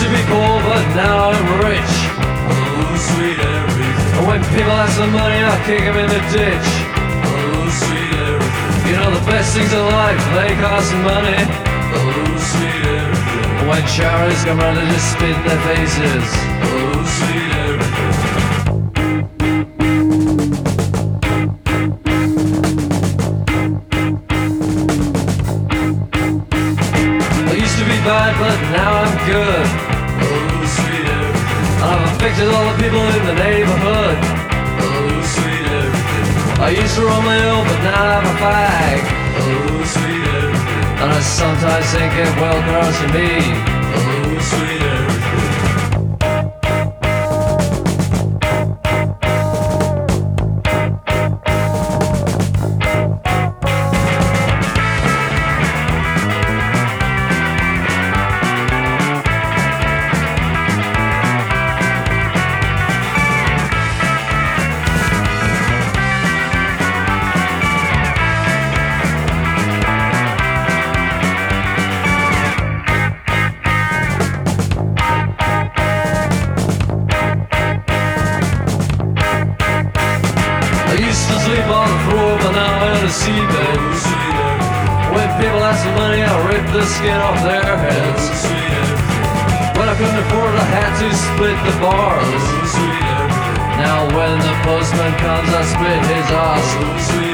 to be poor, but now I'm rich. Oh, sweet everything. And when people have some money, I kick them in the ditch. Oh, sweet everything. You know the best things in life, they cost money. Oh, sweet everything. And when charities come round, they just spit in their faces. Oh, sweet everything. I used to be bad, but now I'm good. Oh, sweet everything. And I've affected all the people in the neighborhood. Oh, sweet everything. I used to roll my own, but now I'm a fag. Oh, sweet everything. And I sometimes think it well grows to me. Oh, sweet everything. I used to sleep on the floor, but now I'm in a seabed. Oh, sweet everything. When people have some money, I rip the skin off their Oh, heads. sweet everything. When I couldn't afford it, I had to split the bars. Oh, sweet everything. Now when the postman comes, I split his ass. Oh, sweet